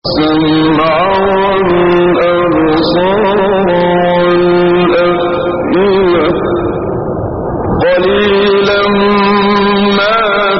السمع والأبصار والأفئدة قليلا ما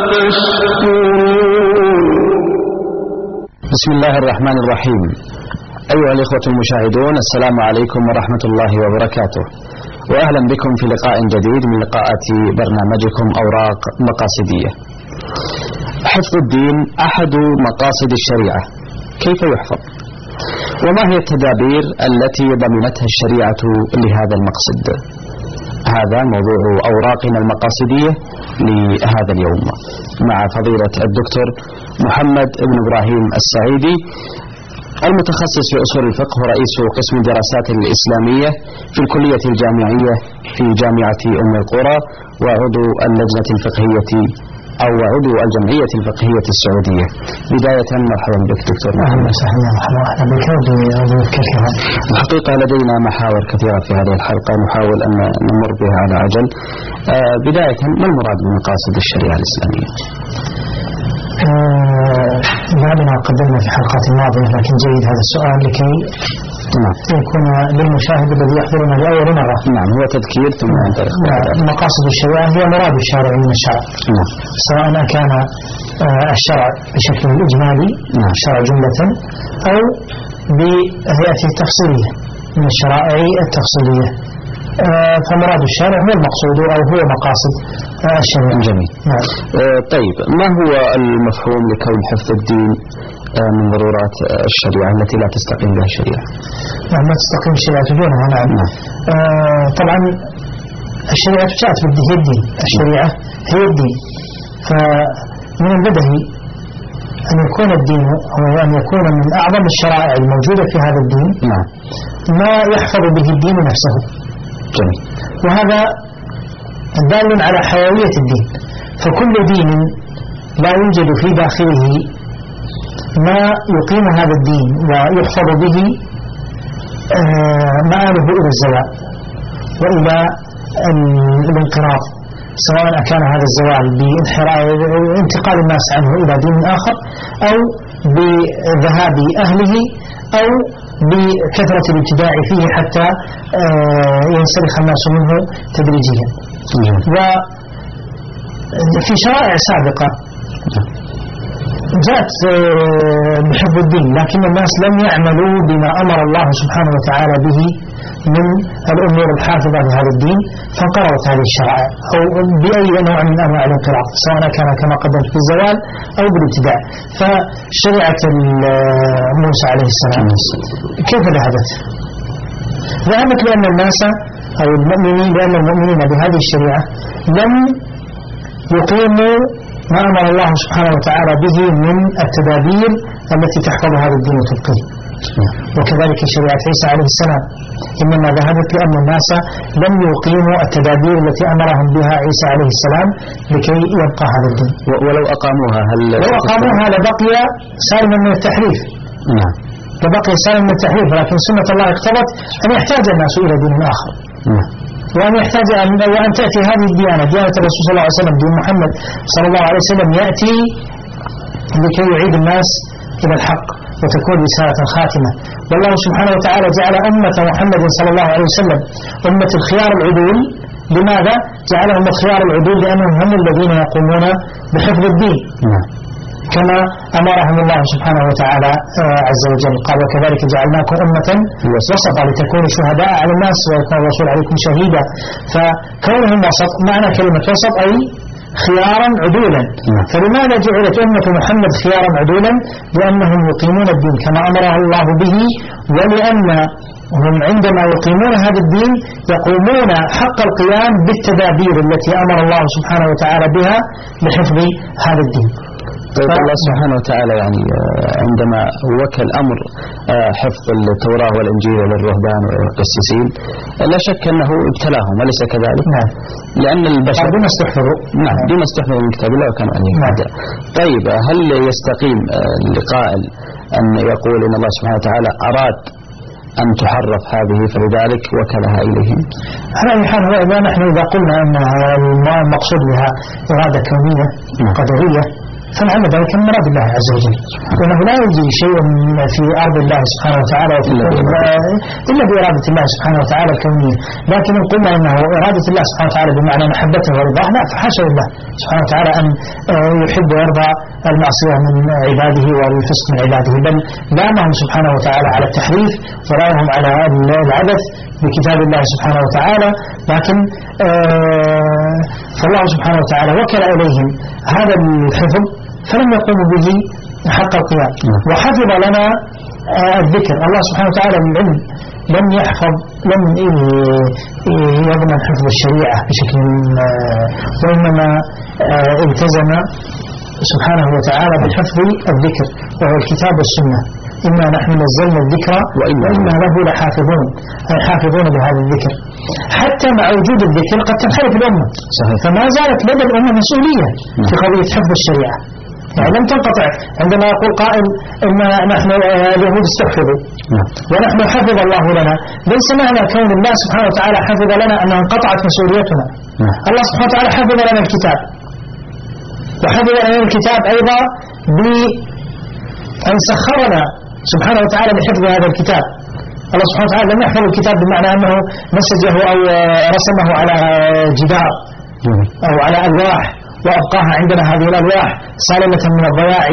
تشكرون. بسم الله الرحمن الرحيم. أيها الإخوة المشاهدون، السلام عليكم ورحمة الله وبركاته، وأهلا بكم في لقاء جديد من لقاءات برنامجكم أوراق مقاصدية. حفظ الدين أحد مقاصد الشريعة، كيف يحفظ؟ وما هي التدابير التي ضمنتها الشريعة لهذا المقصد؟ هذا موضوع أوراقنا المقاصدية لهذا اليوم، مع فضيلة الدكتور محمد بن إبراهيم السعيدي، المتخصص في أصول الفقه ورئيس قسم الدراسات الإسلامية في الكلية الجامعية في جامعة أم القرى، وعضو اللجنة الفقهية أو عضو الجمعية الفقهية السعودية. بداية مرحبا بك دكتور محمد. مرحبا بك وضيوفك الكرام. الحقيقة لدينا محاور كثيرة في هذه الحلقة نحاول أن نمر بها على عجل. بداية، ما المراد بمقاصد الشريعة الإسلامية؟ بعدنا قدمنا في الحلقات الماضية، لكن جيد هذا السؤال لكي يكون للمشاهد الذي يحضرنا لأول مرة. نعم، هو تذكير ثم ننطلق. مقاصد الشريعة هي مراد الشارع من الشرع، سواء كان الشرع بشكل الإجمالي، الشرع جملة، أو بهيئته التفصيلية من الشرائع التفصيلية. فمراد الشارع هو المقصود أو هو مقاصد الشريعة. جميل. طيب، ما هو المفهوم لكون حفظ الدين من ضرورات الشريعة التي لا تستقيم بها الشريعة؟ نعم، ما تستقيم الشريعة دونها. نعم. طبعا الشريعة جاءت هي الدين، الشريعة هي الدين، فمن البدهي أن يكون الدين أو أن يكون من أعظم الشرائع الموجودة في هذا الدين ما يحفظ به الدين نفسه. جميل. وهذا دال على حيوية الدين، فكل دين لا يوجد في داخله ما يقيم هذا الدين ويحفظ به مآله إلى الزوال وإلى الانقراض، سواء كان هذا الزوال بانتقال الناس عنه إلى دين آخر، أو بذهاب أهله، أو بكثرة الابتداع فيه حتى ينسلخ الناس منه تدريجيا. وفي شرائع سابقة جاءت بحفظ الدين، لكن الناس لم يعملوا بما أمر الله سبحانه وتعالى به من الأمور الحافظة لهذا الدين، فانقرضت هذه الشرائع أو بأي نوع من أنواع الانقراض، سواء كان كما قدمت بالزوال أو بالابتداع. فشريعة موسى عليه السلام كيف ذهبت؟ ذهبت لأن الناس أو المؤمنين بهذه الشريعة لم يقيموا ما أمر الله سبحانه وتعالى به من التدابير التي تحفظ هذا الدين وتبقيه. وكذلك شريعة عيسى عليه السلام إنما ذهبت لأن الناس لم يقيموا التدابير التي أمرهم بها عيسى عليه السلام لكي يبقى هذا الدين. ولو أقاموها لو أقاموها لبقي سالما من التحريف. نعم، لبقي سالما من التحريف، لكن سنة الله اقتضت أن يحتاج الناس إلى دين آخر، وأن يحتاج وأن تأتي هذه الديانة، ديانة الرسول صلى الله عليه وسلم، دين محمد صلى الله عليه وسلم، يأتي لكي يعيد الناس إلى الحق وتكون رسالة خاتمة. والله سبحانه وتعالى جعل أمة محمد صلى الله عليه وسلم أمة الخيار العدول. لماذا جعلهم الخيار العدول؟ لأنهم هم الذين يقومون بحفظ الدين كما أمرهم الله سبحانه وتعالى عز وجل. قال: وكذلك جعلناكم أمة وسطا لتكونوا شهداء على الناس ويكون الرسول عليكم شهيدا. فكونهم وسط، معنى كلمة وسط أي خيارا عدولا. فلماذا جعلت أمة محمد خيارا عدولا؟ لأنهم يقيمون الدين كما أمره الله به، ولأنهم عندما يقيمون هذا الدين يقومون حق القيام بالتدابير التي أمر الله سبحانه وتعالى بها لحفظ هذا الدين. طيب، الله سبحانه وتعالى يعني عندما وكل أمر حفظ التوراة والإنجيل للرهبان والقسيسين، لا شك أنه ابتلاهم، أليس كذلك؟ نعم. لأن البشر بما استحفظوا. نعم، بما استحفظوا من كتاب الله وكانوا عليه هدى. طيب، هل يستقيم لقائل أن يقول إن الله سبحانه وتعالى أراد أن تحرف هذه فلذلك وكلها إليهم؟ على أي حال، نحن إذا قلنا أن المقصود بها إرادة كونية قدرية، فلعل ذلك من مراد الله عز وجل، وأنه لا يجري شيء في أرض الله سبحانه وتعالى إلا بإرادة الله سبحانه وتعالى الكونية. لكن إن قلنا أنه إرادة الله سبحانه وتعالى بمعنى محبته ورضاه، لا، فحاشا لله سبحانه وتعالى أن يحب ويرضى المعصية من عباده والفسق من عباده، بل لامهم سبحانه وتعالى على التحريف ولامهم على العبث بكتاب الله سبحانه وتعالى. لكن فالله سبحانه وتعالى وكل إليهم هذا الحفظ فلم يقوموا به حق القيام. وحفظ لنا الذكر، الله سبحانه وتعالى بالعلم لم يضمن حفظ الشريعة بشكل، وإنما التزم سبحانه وتعالى بحفظ الذكر وهو الكتاب والسنة. إنا نحن نزلنا الذكر وإنا له لحافظون، أي حافظون بهذا الذكر. حتى مع وجود الذكر قد تنحرف الأمة، فما زالت لدى الأمة مسؤولية في قضية حفظ الشريعة، يعني لم تنقطع. عندما يقول قائل إن نحن اليهود استحفظوا ونحن حفظ الله لنا، ليس معنى كون الله سبحانه وتعالى حفظ لنا أنها انقطعت مسؤوليتنا. الله سبحانه وتعالى حفظ لنا الكتاب، وحفظ لنا الكتاب أيضا بأن سخرنا سبحانه وتعالى لحفظ هذا الكتاب. الله سبحانه وتعالى لم يحفظ الكتاب بمعنى أنه نسجه أو رسمه على جدار أو على ألواح وأبقاها عندنا هذه الألواح سالمة من الضياع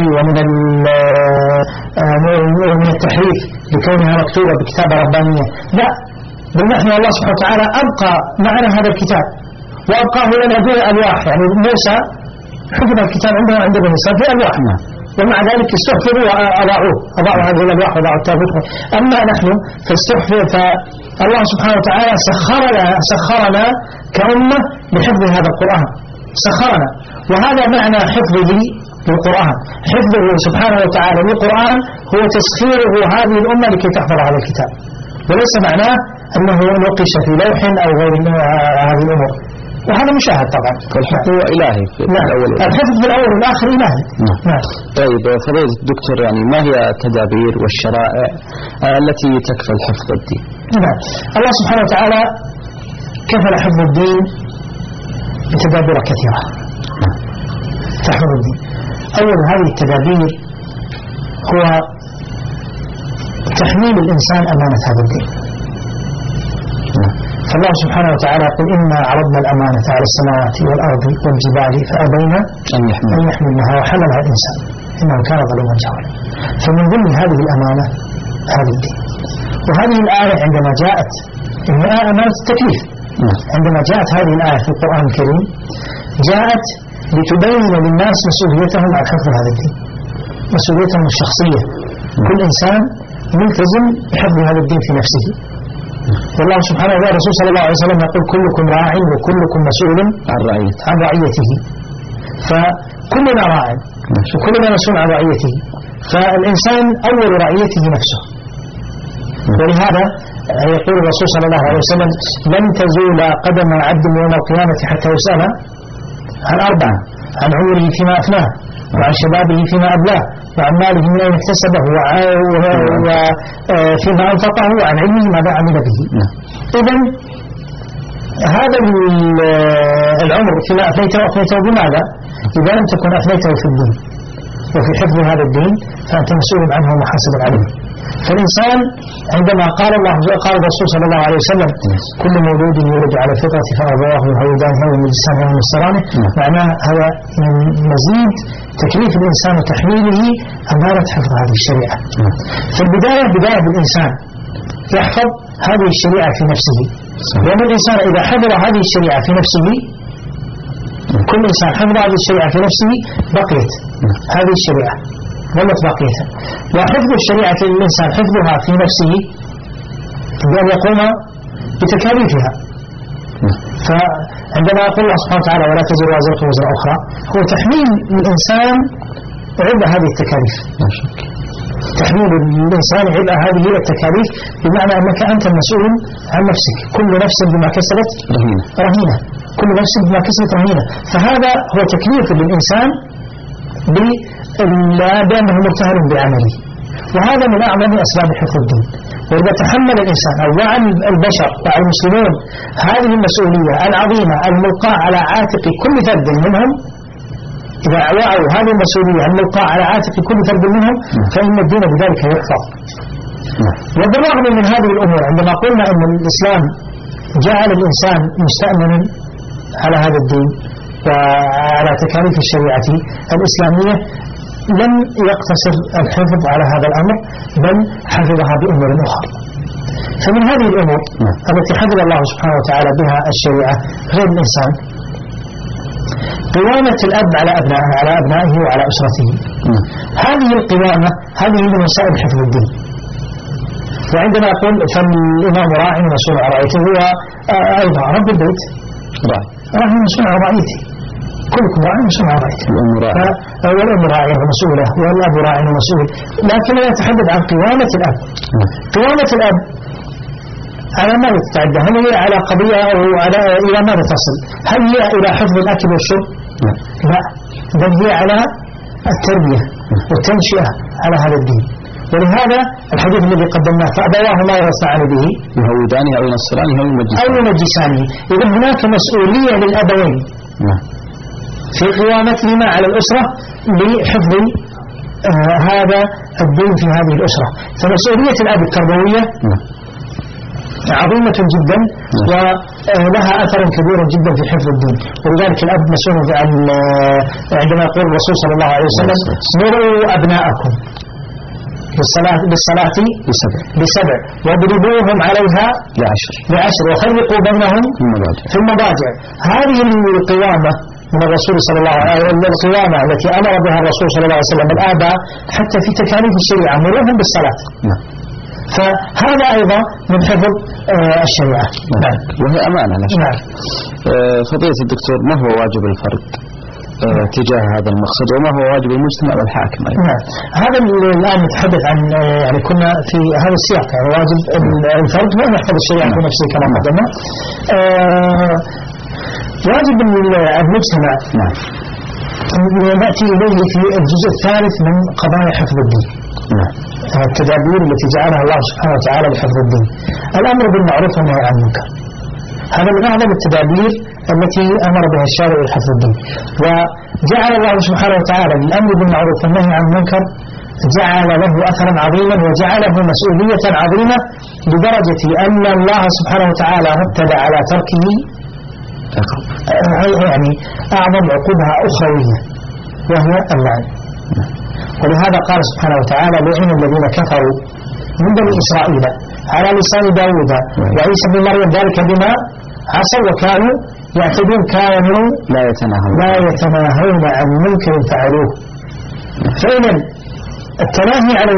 ومن التحريف لكونها مكتوبة بكتابة ربانية، لا، بل نحن الله سبحانه وتعالى أبقى معنا هذا الكتاب وأبقاه لنا دون ألواح. يعني موسى حفظ الكتاب عندنا عند بني إسرائيل في ألواح، ومع ذلك استحفظوا وأضاعوا هذه الألواح وضعوا التابوت. أما نحن فاستحفظ، فالله سبحانه وتعالى سخرنا كأمة لحفظ هذا القرآن، سخرنا. وهذا معنى حفظه للقرآن، حفظه سبحانه وتعالى للقرآن هو تسخيره هذه الأمة لكي تحفظ هذا الكتاب، وليس معناه أنه نقش في لوح أو غير هذه الأمور، وهذا مشاهد طبعا. فالحفظ هو إلهي في الأول، الحفظ في الأول والآخر إلهي. طيب فضيلة الدكتور، يعني ما هي التدابير والشرائع التي تكفل حفظ الدين؟ الله سبحانه وتعالى كفل حفظ الدين بتدابير كثيرة تحفظ الدين. أول هذه التدابير هو تحميل الإنسان أمانة هذا الدين. فالله سبحانه وتعالى يقول إنا عرضنا الأمانة على السماوات والأرض والجبال فأبينا أن يحملنها وحملها الإنسان إنه كان ظلوما جهولا. فمن ضمن هذه الأمانة هذا الدين. وهذه الآية عندما جاءت إنها أمانة التكليف، عندما جاءت هذه الآية في القرآن الكريم جاءت لتبين للناس مسؤوليتهم عن حفظ هذا الدين، مسؤوليتهم الشخصية. كل إنسان ملتزم بحفظ هذا الدين في نفسه. والله سبحانه وتعالى الرسول صلى الله عليه وسلم يقول كلكم راع وكلكم مسؤول عن رعيته. فكلنا راع وكلنا مسؤول عن رعيته، فالإنسان أول رعيته نفسه. ولهذا يقول الرسول صلى الله عليه وسلم لن تزول قدم عبد يوم القيامة حتى يسأل عن أربعة: عن عمره فيما أفناه، وعن شبابه فيما أبلاه، وعن ماله من أين اكتسبه، وفيما أنفقه، وعن علمه ماذا عمل به. إذن هذا العمر فيما أفنيته بماذا؟ إذا لم تكن أفنيته في الدين وفي حفظ هذا الدين فأنت مسؤول عنه ومحاسب عليه. فالإنسان عندما قال الرسول صلى الله عليه وسلم كل مولود يولد على الفطرة فأبواه يهودانه ويمجسانه وينصرانه، معناه هذا من مزيد تكليف الإنسان وتحميله أمانة حفظ هذه الشريعة. فالبداية بداية بالإنسان يحفظ هذه الشريعة في نفسه، لأن الإنسان إذا حفظ هذه الشريعة في نفسه، كل إنسان حفظ هذه الشريعة في نفسه بقيت هذه الشريعة ظلت باقية. وحفظ الشريعة للإنسان حفظها في نفسه بأن يقوم بتكاليفها. فعندما يقول الله سبحانه وتعالى ولا تزر وازرة وزر أخرى، هو تحميل الإنسان عبء هذه التكاليف، تحميل الإنسان عبء هذه التكاليف، بمعنى أنك أنت المسؤول عن نفسك. كل نفس بما كسبت رهينة، كل نفس بما كسبت رهينة. فهذا هو تكليف للإنسان بأنه مرتهن بعمله، وهذا من أعظم أسباب حفظ الدين. وإذا تحمل الإنسان أو وعى البشر وعى المسلمون هذه المسؤولية العظيمة الملقاة على عاتق كل فرد منهم، إذا وعوا هذه المسؤولية أن نلقى على عاتق كل فرد منهم فإن الدين بذلك يحفظ. وبالرغم من هذه الأمور عندما قلنا أن الإسلام جعل الإنسان مستأمنا على هذا الدين وعلى تكاليف الشريعة الإسلامية لم يقتصر الحفظ على هذا الأمر بل حفظها بأمور أخرى. فمن هذه الأمور التي حفظ الله سبحانه وتعالى بها الشريعة غير الإنسان قوامة الأب على أبنائه وعلى أسرته. هذه القوامة هذه من وسائل حفظ الدين. وعندما أقول فالإمام راعي مسؤول عن رعيته هو أيضا رب البيت راعي مسؤول عن رعيته. كلكم راعي مسؤول عن رعيته. والأم راعية ومسؤولة والأب راعي ومسؤول. لكن لا يتحدث عن قوامة الأب. قوامة الأب على ما تتعدى؟ هل هي على قضية أو إلى ماذا تصل؟ هل هي إلى حفظ الأكل والشرب؟ لا، بل هي على التربية والتنشئة على هذا الدين. ولهذا الحديث الذي قدمناه فأبواه ما يرفعان به يهودانه أو ينصرانه أو يمجسانه. إذا هناك مسؤولية للأبوين في قوامتهما على الأسرة لحفظ هذا الدين في هذه الأسرة. فمسؤولية الأب التربوية عظيمة جدا ولها أثر كبير جدا في حفظ الدين. ولذلك الأب مسؤول عن عندما يقول الرسول صلى الله عليه وسلم مروا أبناءكم بالصلاة بسبع واضربوهم عليها ب10 وخلقوا بينهم في المضاجع. هذه القوامة من الرسول صلى الله عليه وسلم، القوامة التي أمر بها الرسول صلى الله عليه وسلم الآباء حتى في تكاليف الشريعة مروهم بالصلاة. فهذا أيضا من حفظ الشريعة. وهي أمانة لا شك. فضيلة الدكتور، ما هو واجب الفرد تجاه هذا المقصد وما هو واجب المجتمع والحاكم أيضا؟ هذا الآن نتحدث عن يعني كنا في هذا السياق. يعني واجب الفرد هو أن يحفظ الشريعة في نفسه كما قدمنا. واجب المجتمع نأتي إليه في الجزء الثالث من قضايا حفظ الدين. التدابير التي جعلها الله سبحانه وتعالى لحفظ الدين. الأمر بالمعروف والنهي عن المنكر هذا من أعظم التدابير التي أمر بها الشارع لحفظ الدين. وجعل الله سبحانه وتعالى الأمر بالمعروف والنهي عن المنكر جعل له أثرا عظيما وجعله مسؤولية عظيمة لدرجة أن الله سبحانه وتعالى رتب على تركه يعني أعظم عقوبها أخروية وهي اللعن. ولهذا قال سبحانه وتعالى لعن الذين كفروا من بني إسرائيل على لسان داود وعيسى بن مريم ذلك بما عصوا وكانوا يعتدون كانوا لا يتناهون عن منكر فعلوه. فإذا التناهي عن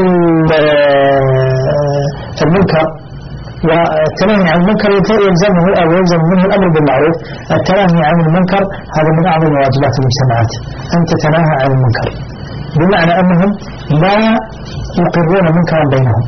المنكر والتناهي عن المنكر يلزمه أو يلزم منه الأمر بالمعروف. التناهي عن المنكر هذا من أعظم واجبات المجتمعات أن تتناهى عن المنكر، بمعنى أنهم لا يقرون منكرا بينهم.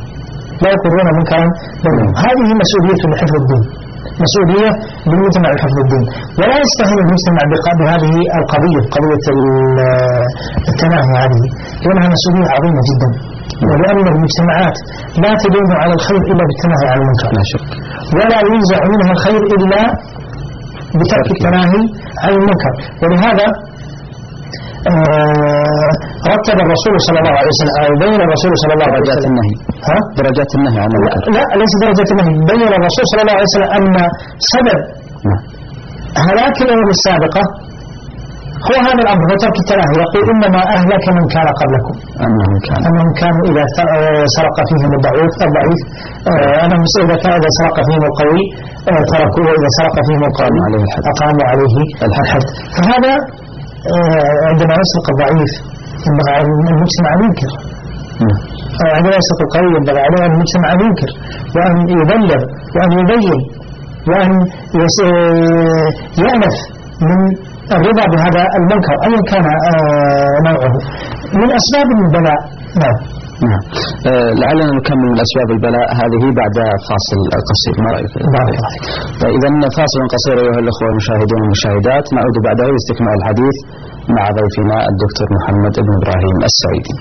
هذه مسؤولية لحفظ الدين، مسؤولية للمجتمع لحفظ الدين. ولا يستهين المجتمع بهذه القضية قضية التناهي هذه، لأنها مسؤولية عظيمة جدا. ولأن المجتمعات لا تدوم على الخير إلا بالتناهي عن المنكر، ولا ينزع منها الخير إلا بترك التناهي عن المنكر. ولهذا رتب الرسول صلى الله عليه وسلم أو بين الرسول صلى الله عليه وسلم درجات النهي عن المنكر. لا ليس درجات النهي. بين الرسول صلى الله عليه وسلم أن سبب هلاك الأمم السابقة هو هذا الأمر وترك التناهي. يقول إنما أهلك من كان قبلكم أنهم كانوا إذا سرق فيهم الضعيف أنهم إذا سرق فيهم القوي تركوه وإذا سرق فيهم القوي أقاموا عليه الحد. فهذا عندما يسرق الضعيف ينبغي على المجتمع أن ينكر، عندما يسرق القوي ينبغي على المجتمع أن ينكر وأن يبلغ وأن يبين وأن يأنف من الرضا بهذا المنكر أيا كان نوعه من أسباب البلاء. لعلنا نكمل من أسباب البلاء هذه بعد فاصل قصير. ما رأيك؟ إذا فاصل قصير أيها الأخوة المشاهدون والمشاهدات، نعود بعده لاستكمال الحديث مع ضيفنا الدكتور محمد بن إبراهيم السعيدي.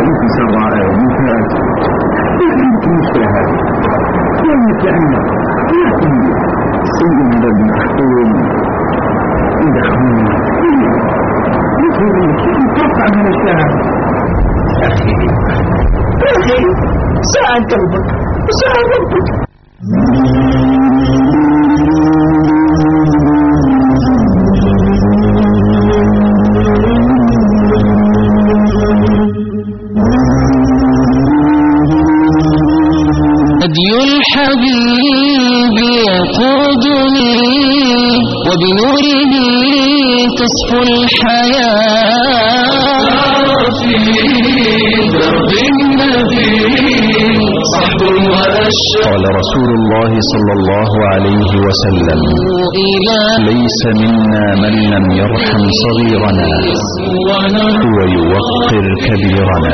مثل سرائر مثل هذه مثل أن لكن سيدنا المحكوم يدخلون يتوقع من الشهر أخي ساعد قلبك وساعد ربك. هدي الحبيب يقودني وبنوره تصفو الحياة في درب النبي صحب وأشهر. قال رسول الله صلى الله عليه وسلم ليس منا من لم يرحم صغيرنا ويوقر كبيرنا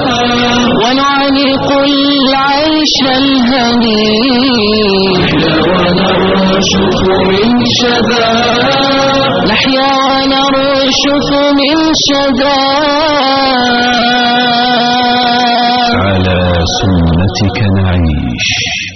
ونعلق العيش الهنيء ونرشف من شذا نحيا ونرشف من شذا على سنتك نعيش.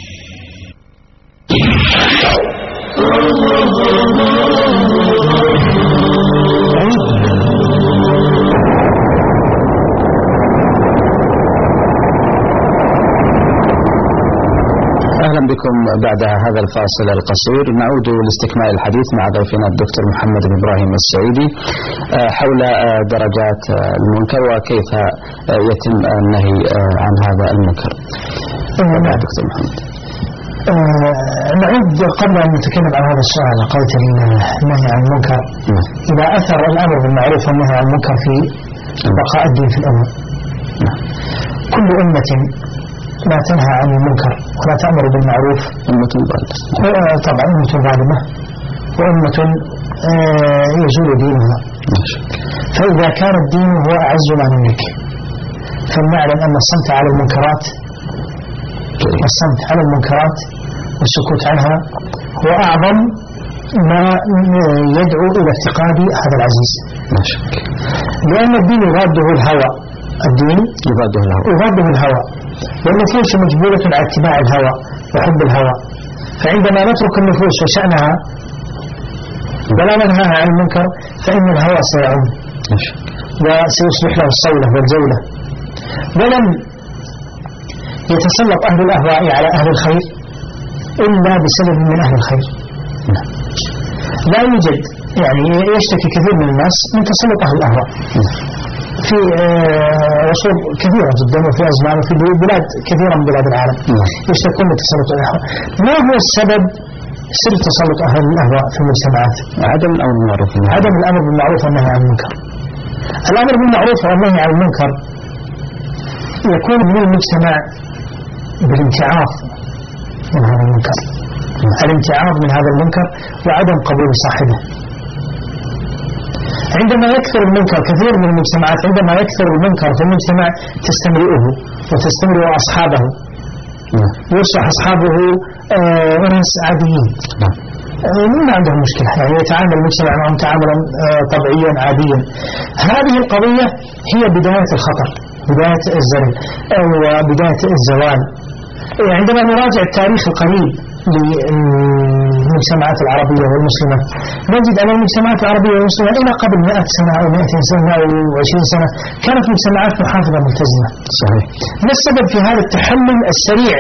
أهلا بكم بعد هذا الفاصل القصير. نعود لاستكمال الحديث مع ضيفنا الدكتور محمد بن إبراهيم السعيدي حول درجات المنكر وكيف يتم النهي عن هذا المنكر. دكتور محمد، نعود قبل أن نتكلم عن هذا السؤال قلت النهي عن المنكر إذا أثر الأمر بالمعروف والنهي عن المنكر في بقاء الدين في الأمة. كل أمة لا تنهى عن المنكر ولا تأمر بالمعروف أمة ظالمة، طبعا أمة ظالمة وأمة يزول دينها. فإذا كان الدين هو أعز ما نملك فلنعلم أن الصمت على المنكرات والسكوت عنها هو أعظم ما يدعو إلى افتقاد هذا العزيز. لأن الدين يضاده الهوى، الدين يضاده الهوى والنفوس مجبولة على اتباع الهوى وحب الهوى. فعندما نترك النفوس وشأنها ولا ننهاها عن المنكر فإن الهوى سيعم وسيصبح له الصولة والجولة. ولم يتسلط أهل الأهواء على أهل الخير إلا بسبب من أهل الخير. لا يوجد يعني يشتكي كثير من الناس من تسلط أهل الأهواء في عصور كثيرة جدا وفي أزمان وفي بلاد كثيرة من بلاد العالم يشتكون من تسلط الأهواء. ما هو السبب سر تسلط أهل الأهواء في المجتمعات؟ عدم الأمر بالمعروف والنهي عن المنكر. الأمر بالمعروف والنهي عن المنكر يكون من المجتمع بالامتعاض من هذا المنكر، الامتعاض من هذا المنكر وعدم قبول صاحبه. عندما يكثر المنكر كثير من المجتمعات، عندما يكثر المنكر في المجتمع تستمرئه وتستمرئ أصحابه، يصبح أصحابه ناس عاديين ما عندهم مشكلة، يعني يتعامل المجتمع معهم تعاملا طبيعيا عاديا. هذه القضية هي بداية الخطر، بداية الزلل وبداية الزوال. عندما نراجع التاريخ القريب للمجتمعات العربية والمسلمة نجد أن المجتمعات العربية والمسلمة إلى قبل 100 سنة أو 200 سنة أو 20 سنة كانت مجتمعات محافظة ملتزمة. صحيح. ما السبب في هذا التحمل السريع؟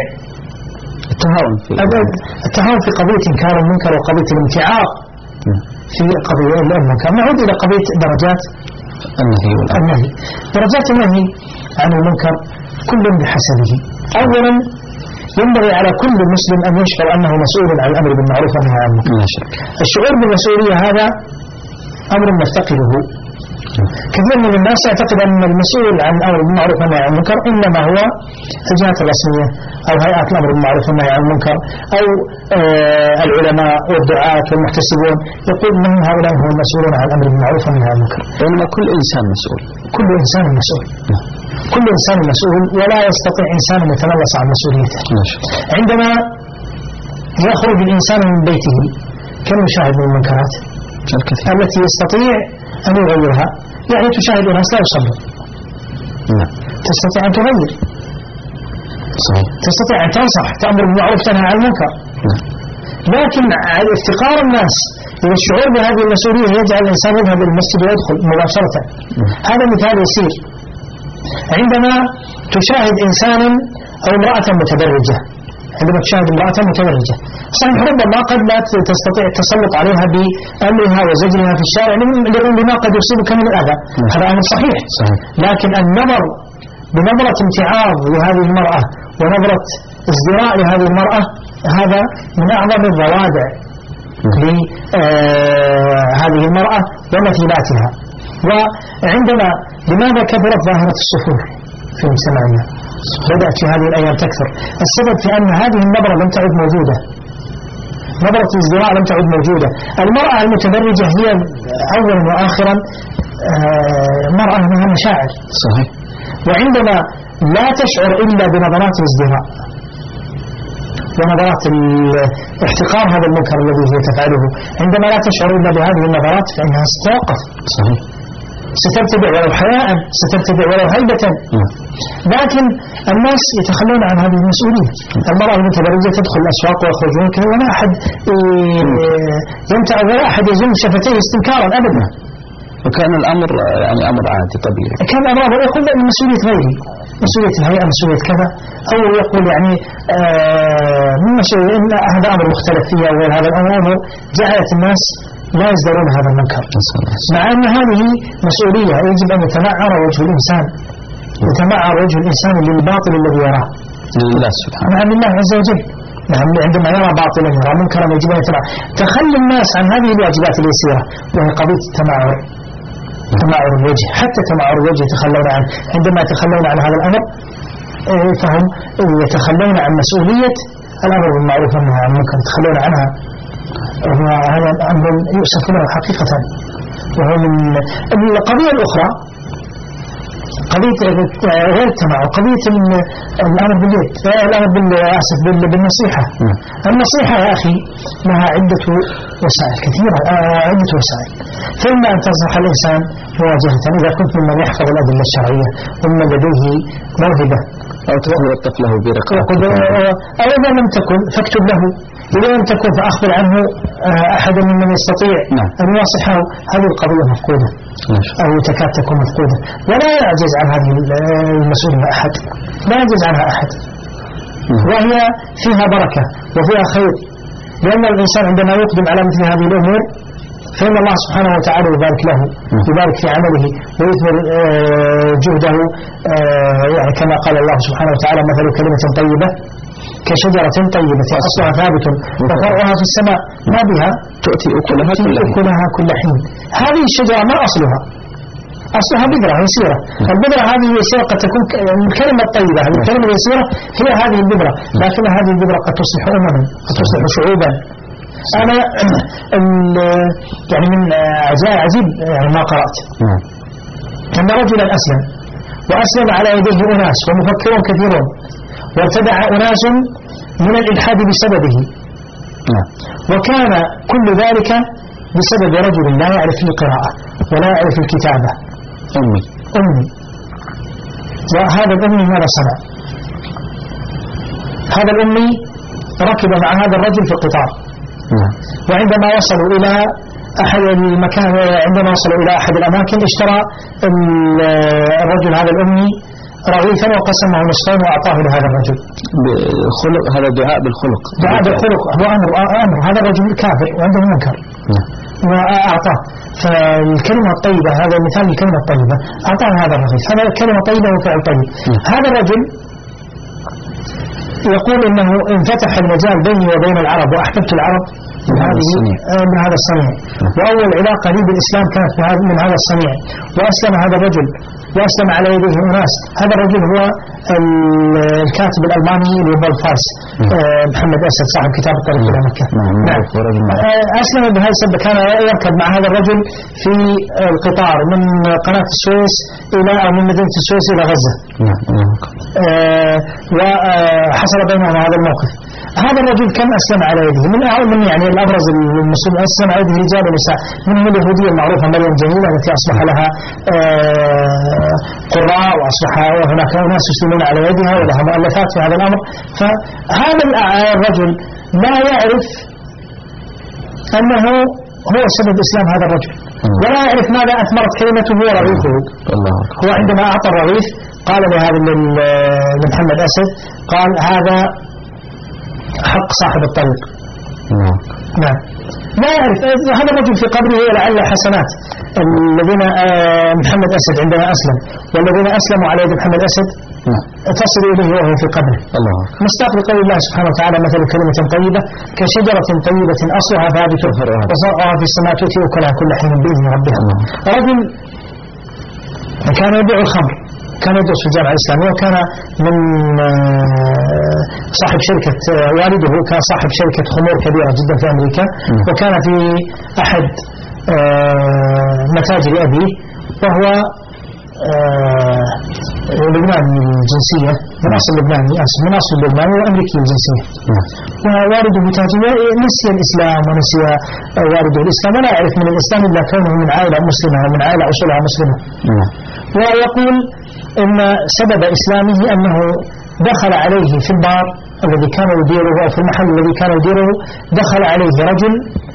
التهاون في قضية إنكار المنكر وقضية الامتعاض في قضية المنكر. نعود إلى قضية درجات النهي. درجات النهي عن المنكر كل بحسبه. أولا ينبغي على كل مسلم أن يشعر أنه مسؤول عن الأمر بالمعروف والنهي عن المنكر. الشعور بالمسؤولية هذا أمر نفتقده. كثير من الناس يعتقد أن المسؤول عن الأمر بالمعروف والنهي عن المنكر إنما هو الجهات الرسمية أو هيئات الأمر بالمعروف والنهي عن المنكر أو العلماء والدعاة والمحتسبون، يقول من هؤلاء هم المسؤولون عن الأمر بالمعروف والنهي عن المنكر. بينما كل إنسان مسؤول، كل إنسان مسؤول، كل إنسان مسؤول ولا يستطيع إنسان أن يتملص عن مسؤوليته. عندما يخرج الإنسان من بيته كم يشاهد من المنكرات التي يستطيع أن يغيرها، يعني تشاهد ناس لا يصلون، تستطيع أن تغير، صحيح. تستطيع أن تنصح، تأمر بالمعروف تنهى عن المنكر. لكن افتقار الناس إلى الشعور بهذه المسؤولية يجعل الإنسان يذهب إلى المسجد ويدخل مباشرة. هذا مثال يسير. عندما تشاهد إنسانا أو امرأة متبرجة، عندما تشاهد امرأة متبرجة صحيح ربما قد لا تستطيع التسلط عليها بأمرها وزجرها في الشارع لما قد يصيبك من الأذى، هذا أمر صحيح. لكن النظر بنظرة امتعاض لهذه المرأة ونظرة ازدراء لهذه المرأة هذا من أعظم الروادع لهذه المرأة ومثيلاتها. وعندما لماذا كثرت ظاهرة السفور في مجتمعنا؟ بدأت في هذه الأيام تكثر. السبب في أن هذه النظرة لم تعد موجودة، نظرة الازدراء لم تعد موجودة. المرأة المتبرجة هي أولا وآخرا مرأة لها مشاعر، صحيح. وعندما لا تشعر إلا بنظرات الازدراء ونظرات احتقار هذا المنكر الذي هي تفعله، عندما لا تشعر إلا بهذه النظرات فإنها ستوقف، صحيح. سترتدع ولو حياء، سترتدع ولو هيبة. لكن الناس يتخلون عن هذه المسؤولية. المرأة المتبرجة تدخل الأسواق ويخرجون كذا ولا أحد يمتع ولا أحد يزن شفتيه استنكارا أبدا، وكان الأمر يعني أمر عادي طبيعي. كان الأمر يقول من مسؤولية غيري، مسؤولية الهيئة، مسؤولية كذا، أو يقول يعني إن هذا أمر مختلف فيه، أو هذا الأمر جعلت الناس لا يزدرون هذا المنكر، مع أن هذه مسؤولية يجب أن يتمعر وجه الإنسان، يتمعر وجه الإنسان للباطل الذي يراه لله سبحانه، نعم لله عز وجل. نعم عندما يرى باطلا يرى منكرا يجب أن يتمعر. تخلي الناس عن هذه الواجبات اليسيرة وهي قضية التمعر، تمعر الوجه، حتى تمعر الوجه يتخلون عنه. عندما يتخلون عن هذا الأمر فهم يتخلون عن مسؤولية الأمر بالمعروف والنهي عن المنكر، يتخلون عنها. وهذا أمر يؤسف له حقيقة. وهو من القضية الأخرى قضية غير التمعر، قضية الأمر باليد، الأمر بالنصيحة. النصيحة يا أخي لها عدة وسائل كثيرة، عدة وسائل. فإما أن تنصح الإنسان مواجهة إذا كنت ممن يحفظ الأدلة الشرعية ومن لديه موهبة، أو توقف له برقة، أو إذا لم تكن فاكتب له، إذا لم تكن فأخبر عنه أحدا ممن يستطيع أن ينصحه. هذه القضية مفقودة أو تكاد تكون مفقودة، ولا يعجز عن هذه المسؤولية أحد، لا يعجز عنها أحد، وهي فيها بركة وفيها خير. لأن الإنسان عندما يقدم على مثل هذه الأمور فإن الله سبحانه وتعالى يبارك له، يبارك في عمله ويثمر جهده. يعني كما قال الله سبحانه وتعالى مثل كلمة طيبة كشجرة طيبة أصلها ثابت وفرعها في السماء ما بها تؤتي أكلها كل حين. هذه الشجرة ما أصلها بذرة يسيرة. البذرة هذه يسيرة قد تكون الكلمة الطيبة، هذه الكلمة اليسيرة هي هذه البذرة، لكن هذه البذرة قد تصلح أمما، قد تصلح شعوبا. أنا يعني من عجيب يعني ما قرأت أن رجلا أسلم، وأسلم على يديه أناس ومفكرون كثيرون، وارتدع أناس من الإلحاد بسببه، وكان كل ذلك بسبب رجل لا يعرف القراءة ولا يعرف الكتابة، أمي. وهذا الأمي ماذا صنع؟ هذا الأمي ركب مع هذا الرجل في القطار، وعندما وصلوا إلى أحد المكان، عندما وصلوا إلى أحد الأماكن اشترى الرجل هذا الأمي رغيفا وقسمه نصفين وأعطاه لهذا الرجل. هذا دعاء بالخلق، دعاء بالخلق هو أمر هذا الرجل كافر وعنده منكر وأعطاه. فالكلمة الطيبة، هذا مثال الكلمة الطيبة، أعطاه هذا الرغيف، هذا كلمة طيبة وفعل طيب. هذا الرجل يقول إنه انفتح المجال بيني وبين العرب وأحببت العرب من هذا الصنيع، وأول علاقة لي بالإسلام كانت من هذا الصنيع، وأسلم هذا الرجل وأسلم على يديه أناس. هذا الرجل هو الكاتب الألماني اللي هو الفارس محمد أسد صاحب كتاب الطريق إلى مكة. أسلم بهذا السبب، كان يركب مع هذا الرجل في القطار من قناة السويس إلى أو من مدينة السويس إلى غزة، وحصل بينهما هذا الموقف. هذا الرجل كم أسلم على يده من يعني الأبرز المسلم أسلم على يده رجال ونساء، منهم اليهودية المعروفة مريم جميلة التي أصبح لها قراء، وأصبح هناك ناس يسلمون على يدها ولها مؤلفات في هذا الأمر. فهذا الرجل لا يعرف أنه هو سبب إسلام هذا الرجل، ولا يعرف ماذا أثمرت كلمته ورغيفه. هو عندما أعطى الرغيف قال لهذا لمحمد أسد، قال هذا حق صاحب الطريق. نعم. لا يعرف هذا الرجل في قبره ولعل حسنات الذين محمد أسد عندما أسلم والذين أسلموا على يد محمد أسد تصل إليه وهو في قبره. مصداق لقول الله سبحانه وتعالى مثل كلمة طيبة كشجرة طيبة أصلها ثابت وفرعها في السماء تؤتي أكلها كل حين بإذن ربها. رجل كان يبيع الخمر، كان يدرس في الجامعة الإسلامية، وكان من صاحب شركة، والده كان صاحب شركة خمور كبيرة جدا في أمريكا، وكان في أحد متاجر أبيه، وهو لبناني الجنسية، من أصل لبناني، من أصل لبناني وأمريكي الجنسية. ووالده تاجر نسي الإسلام ونسي والده الإسلام، ولا يعرف من الإسلام إلا كونه من عائلة مسلمة ومن عائلة أصولها مسلمة. ويقول إن سبب إسلامه أنه دخل عليه في البار الذي كان يديره أو في المحل الذي كان يديره، دخل عليه رجل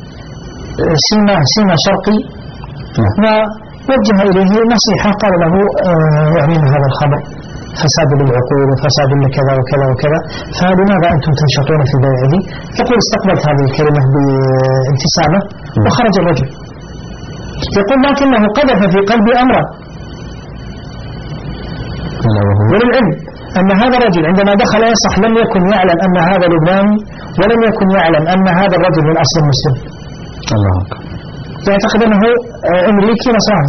سيما شرقي ووجه إليه نصيحة، قال له يعني هذا الخمر فساد للعقول وفساد لكذا وكذا وكذا، فلماذا أنتم تنشطون في بيعه؟ يقول استقبلت هذه الكلمة بابتسامة وخرج الرجل. يقول لكنه قذف في قلبي أمرا، وللعلم أن هذا الرجل عندما دخل يصح لم يكن يعلم أن هذا لبناني، ولم يكن يعلم أن هذا الرجل من أصل مسلم. يعتقد أنه أمريكي نصراني،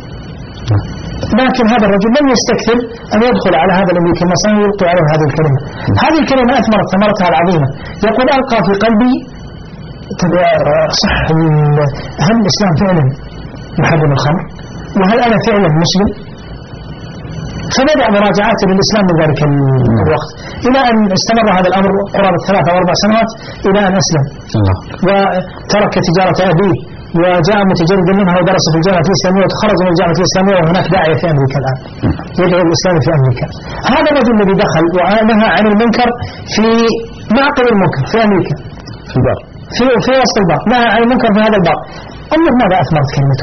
لكن هذا الرجل لم يستكثر أن يدخل على هذا الأمريكي النصراني ويلقي عليه هذه الكلمة. هذه الكلمة أثمرت ثمرتها العظيمة. يقول ألقى في قلبي صح، هل الإسلام فعلا يحرم الخمر؟ وهل أنا فعلا مسلم؟ فبدأ مراجعات للإسلام من ذلك الوقت، إلى أن استمر هذا الأمر قرابة 3 أو 4 سنوات إلى أن أسلم وترك تجارة أبيه وجاء متجردا منها ودرس في الجامعة الإسلامية وتخرج من الجامعة الإسلامية، وهناك داعية في أمريكا الآن يدعو الإسلام في أمريكا. هذا الرجل الذي دخل ونهى عن المنكر في معقل المنكر في أمريكا في البار، في وسط البار، نهى عن المنكر في هذا البار. انظر ماذا أثمرت كلمته.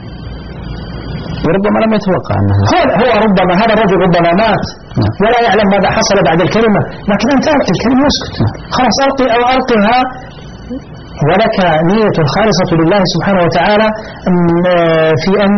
وربما لم يتوقع أنه هو ربما هذا الرجل ربما مات ولا يعلم ماذا حصل بعد الكلمة، لكن أنت ألقي الكلمة واسكت، خلاص ألقي أو ألقها ولك نية خالصة لله سبحانه وتعالى في أن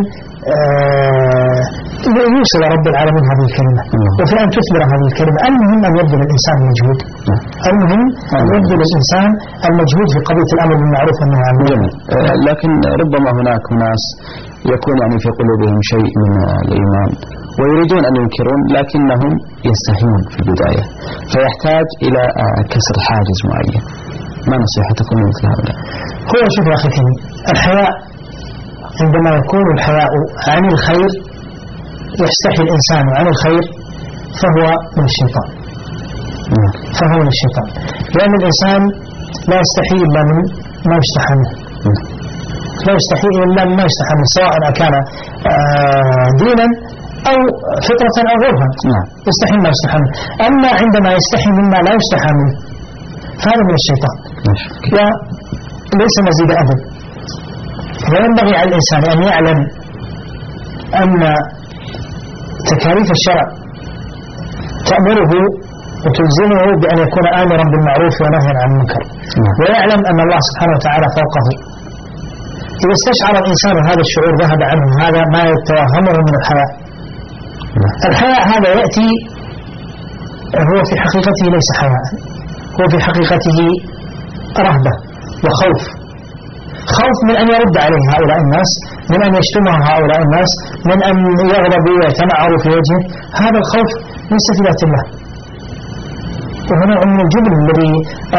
يوصل رب العالمين هذه الكلمة وفي أن تثمر هذه الكلمة. المهم أن يبذل الإنسان المجهود، المهم أن يبذل الإنسان المجهود في قضية الأمر بالمعروف والنهي عن المنكر. لكن ربما هناك ناس يكون يعني في قلوبهم شيء من الإيمان ويريدون أن ينكرون لكنهم يستحيون في البداية، فيحتاج إلى كسر حاجز معين. ما نصيحتكم مثل هؤلاء؟ هو شوف يا أخي كريم، الحياء عندما يكون الحياء عن الخير يستحي الإنسان عن الخير فهو من الشيطان، فهو من الشيطان، لأن الإنسان لا يستحي إلا من ما يستحى منه، لا يستحي إلا ما يستحى منه، سواء كان دينا أو فطرة أو غيرها، يستحي ما يستحى منه. أما عندما يستحي مما لا يستحى منه فهذا من الشيطان وليس مزيد أبدا. وينبغي على الإنسان أن يعلم أن تكاليف الشرع تأمره وتلزمه بأن يكون آمرا بالمعروف ونهيا عن المنكر، ويعلم أن الله سبحانه وتعالى فوقه. إذا استشعر الإنسان هذا الشعور ذهب عنه هذا ما يتوهمه من الحياء. الحياء هذا يأتي هو في حقيقته ليس حياء، هو في حقيقته رهبة وخوف، خوف من أن يرد عليه هؤلاء الناس، من أن يشتمه هؤلاء الناس، من أن يغضبوا ويتنعروا في وجهه. هذا الخوف من صفات الله، وهنا من الجبل الذي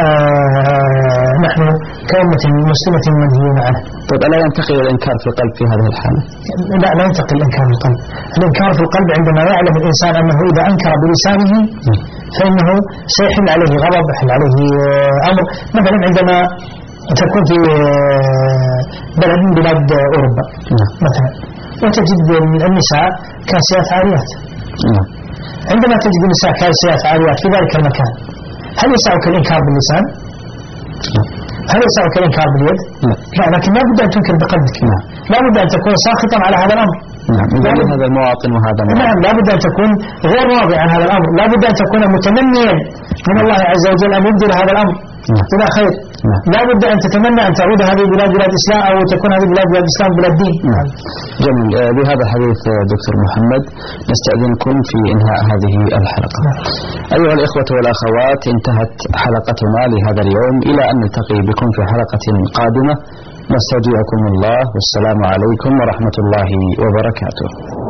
نحن كأمة مسلمة منهيون عنه. طيب ألا ينتقل الإنكار في القلب في هذه الحالة؟ لا ينتقل الإنكار في القلب. الإنكار في القلب عندما يعلم الإنسان أنه إذا أنكر بلسانه فإنه سيحل عليه غضب، يحل عليه أمر. مثلا عندما تكون في بلد من بلاد أوروبا مثلا وتجد النساء كاسيات عاريات، عندما تجد النساء كاسيات عاريات في ذلك المكان، هل يسعك الإنكار باللسان؟ هل يسعك الإنكار باليد؟ لا، لكن لا بد أن تنكر بقلبك، لا بد أن تكون ساخطا على هذا الأمر. هذا المواطن وهذا نعم، لا بد أن تكون غير راضي عن هذا الأمر، لا بد أن تكون متمنيا من الله عز وجل أن يبدل هذا الأمر إلى خير. لا بد أن تتمنى أن تعود هذه البلاد بلاد إسلام، أو تكون هذه البلاد بلاد إسلام بلاد دين. جميل. بهذا الحديث دكتور محمد نستأذنكم في إنهاء هذه الحلقة. أيها الإخوة والأخوات، انتهت حلقتنا لهذا اليوم، إلى أن نلتقي بكم في حلقة قادمة. نستودعكم الله، والسلام عليكم ورحمة الله وبركاته.